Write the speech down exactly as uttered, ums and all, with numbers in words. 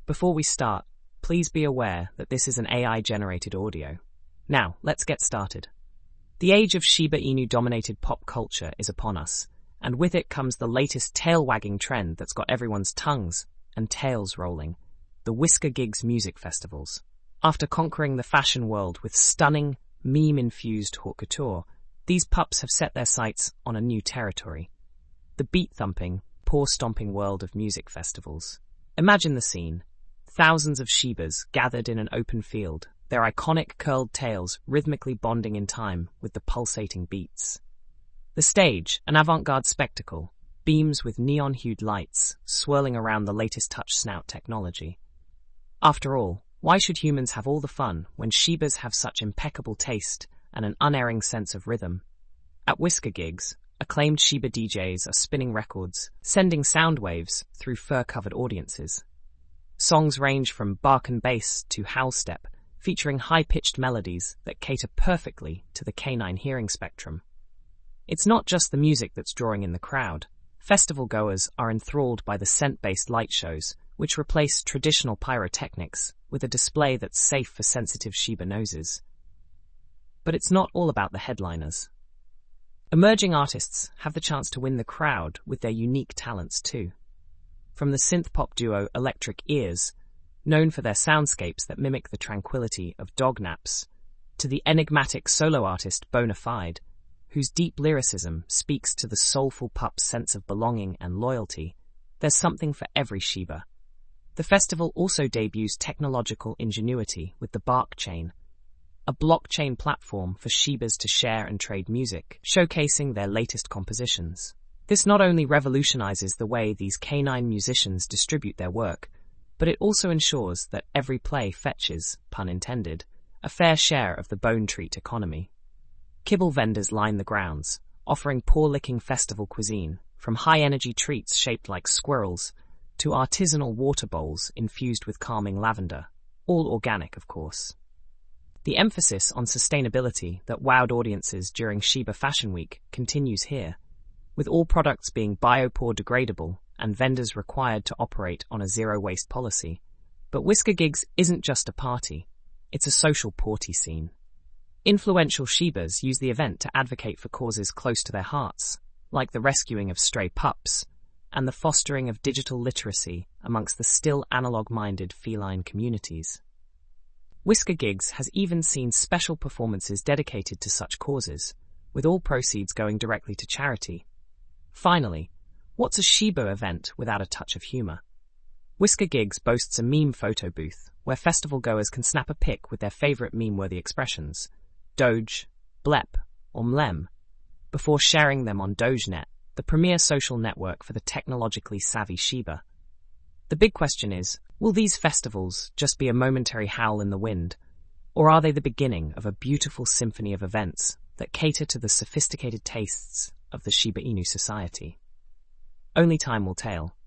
Before we start, please be aware that this is an A I-generated audio. Now, let's get started. The age of Shiba Inu-dominated pop culture is upon us, and with it comes the latest tail-wagging trend that's got everyone's tongues and tails rolling, the Whisker-Gigs music festivals. After conquering the fashion world with stunning, meme-infused haute couture, these pups have set their sights on a new territory. The beat-thumping, paw-stomping world of music festivals. Imagine the scene. Thousands of Shibas gathered in an open field, their iconic curled tails rhythmically bonding in time with the pulsating beats. The stage, an avant-garde spectacle, beams with neon-hued lights swirling around the latest touch snout technology. After all, why should humans have all the fun when Shibas have such impeccable taste and an unerring sense of rhythm? At Whisker-Gigs, acclaimed Shiba D Js are spinning records, sending sound waves through fur-covered audiences. Songs range from bark and bass to howl step, featuring high-pitched melodies that cater perfectly to the canine hearing spectrum. It's not just the music that's drawing in the crowd. Festival goers are enthralled by the scent-based light shows, which replace traditional pyrotechnics with a display that's safe for sensitive Shiba noses. But it's not all about the headliners. Emerging artists have the chance to win the crowd with their unique talents too. From the synth-pop duo Electric Ears, known for their soundscapes that mimic the tranquility of dog naps, to the enigmatic solo artist Bonafide, whose deep lyricism speaks to the soulful pup's sense of belonging and loyalty, there's something for every Shiba. The festival also debuts technological ingenuity with the Bark Chain, a blockchain platform for Shibas to share and trade music, showcasing their latest compositions. This not only revolutionizes the way these canine musicians distribute their work, but it also ensures that every play fetches, pun intended, a fair share of the bone treat economy. Kibble vendors line the grounds, offering paw-licking festival cuisine, from high-energy treats shaped like squirrels to artisanal water bowls infused with calming lavender, all organic, of course. The emphasis on sustainability that wowed audiences during Shiba Fashion Week continues here, with all products being biopore degradable and vendors required to operate on a zero-waste policy. But Whisker-Gigs isn't just a party, it's a social party scene. Influential Shibas use the event to advocate for causes close to their hearts, like the rescuing of stray pups and the fostering of digital literacy amongst the still analog-minded feline communities. Whisker-Gigs has even seen special performances dedicated to such causes, with all proceeds going directly to charity. Finally, what's a Shiba event without a touch of humor? Whisker-Gigs boasts a meme photo booth, where festival goers can snap a pic with their favorite meme-worthy expressions, Doge, Blep, or Mlem, before sharing them on DogeNet, the premier social network for the technologically savvy Shiba. The big question is, will these festivals just be a momentary howl in the wind, or are they the beginning of a beautiful symphony of events that cater to the sophisticated tastes of the Shiba Inu society? Only time will tell.